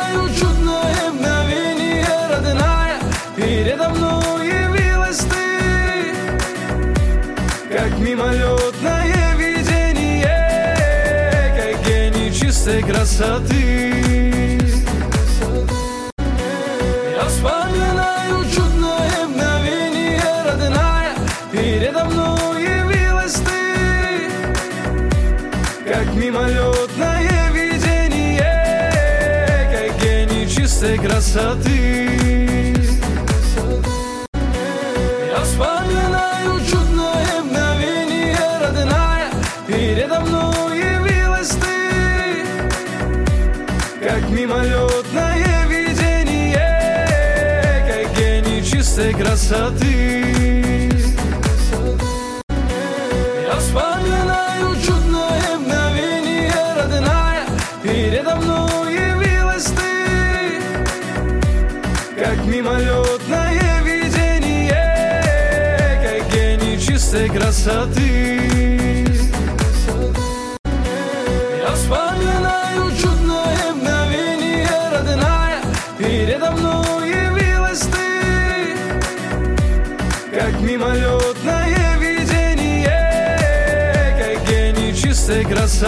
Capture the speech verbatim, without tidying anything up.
вспоминаю чудное мгновение, родная, передо мной явилась ты, как мимолетное видение, как гений чистой красоты. Я вспоминаю чудное мгновение, родная, передо мной явилась ты, как мимолетное видение, как гений чистой красоты. Я вспоминаю чудное мгновение, родная, передо мной явилась ты, как мимолетное видение, как гений чистой красоты. Я вспоминаю чудное мгновение, родная, передо мной явилась ты, как мимолетное видение, как гений чистой красоты. Я вспоминаю чудное мгновение, родная, передо мной явилась ты, как мимолетное видение, как гений чистой красоты.